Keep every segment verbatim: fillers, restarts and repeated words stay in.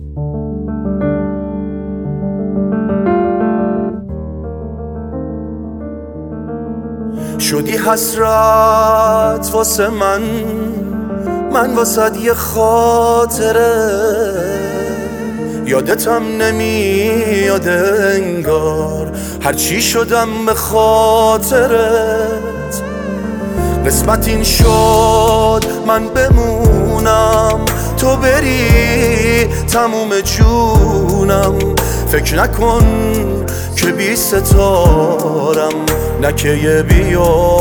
شدی حسرت واسه من، من واسه یه خاطره، یادتم نمیاد انگار هرچی شدم به خاطرت. قسمت این شد من بمونم تو بری تموم جونم. فکر نکن که بی ستارم، نه که یه بی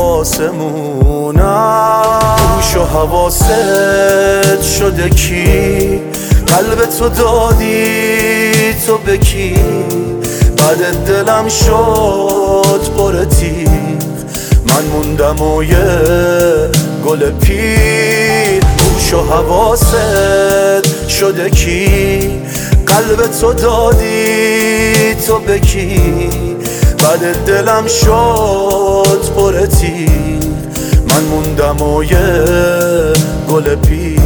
آسمونم. هوش و حواست شده کی؟ قلب تو دادی تو به کی؟ بعد دلم شد پر تیغ، من موندم و یه گل پیر. هوش و حواست شده کی؟ قلب تو دادی تو به کی؟ بعد دلم شد پر تیغ، من موندم و یه گل پیر.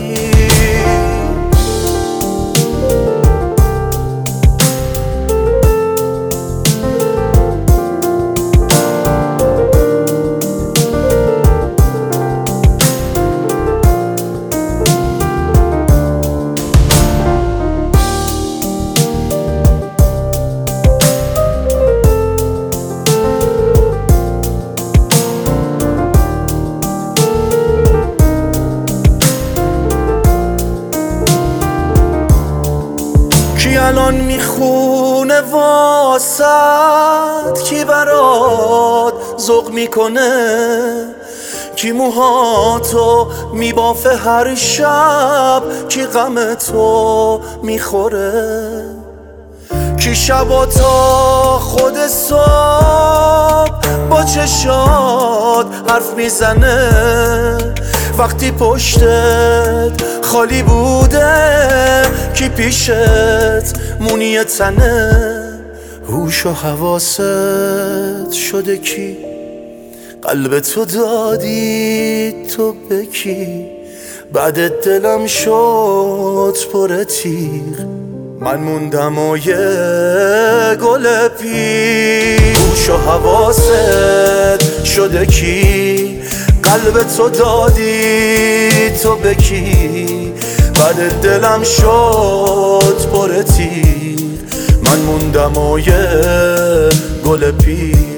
کی الان میخونه واسد؟ کی برات ذوق میکنه؟ کی موهاتو میبافه هر شب؟ کی غم تو میخوره؟ کی شبا تا خود صبح با چشات حرف میزنه وقتی پشتت خالی بوده؟ کی پیشت مونی تنه؟ هوش و حواست شده کی؟ قلب تو دادی تو به کی؟ بعد دلم شد پر تیغ، من موندم و یه گل پیر. هوش و حواست شده کی؟ قلب تو دادی تو به کی؟ بعد دلم شد پر تیغ، من موندم و یه گل پیر.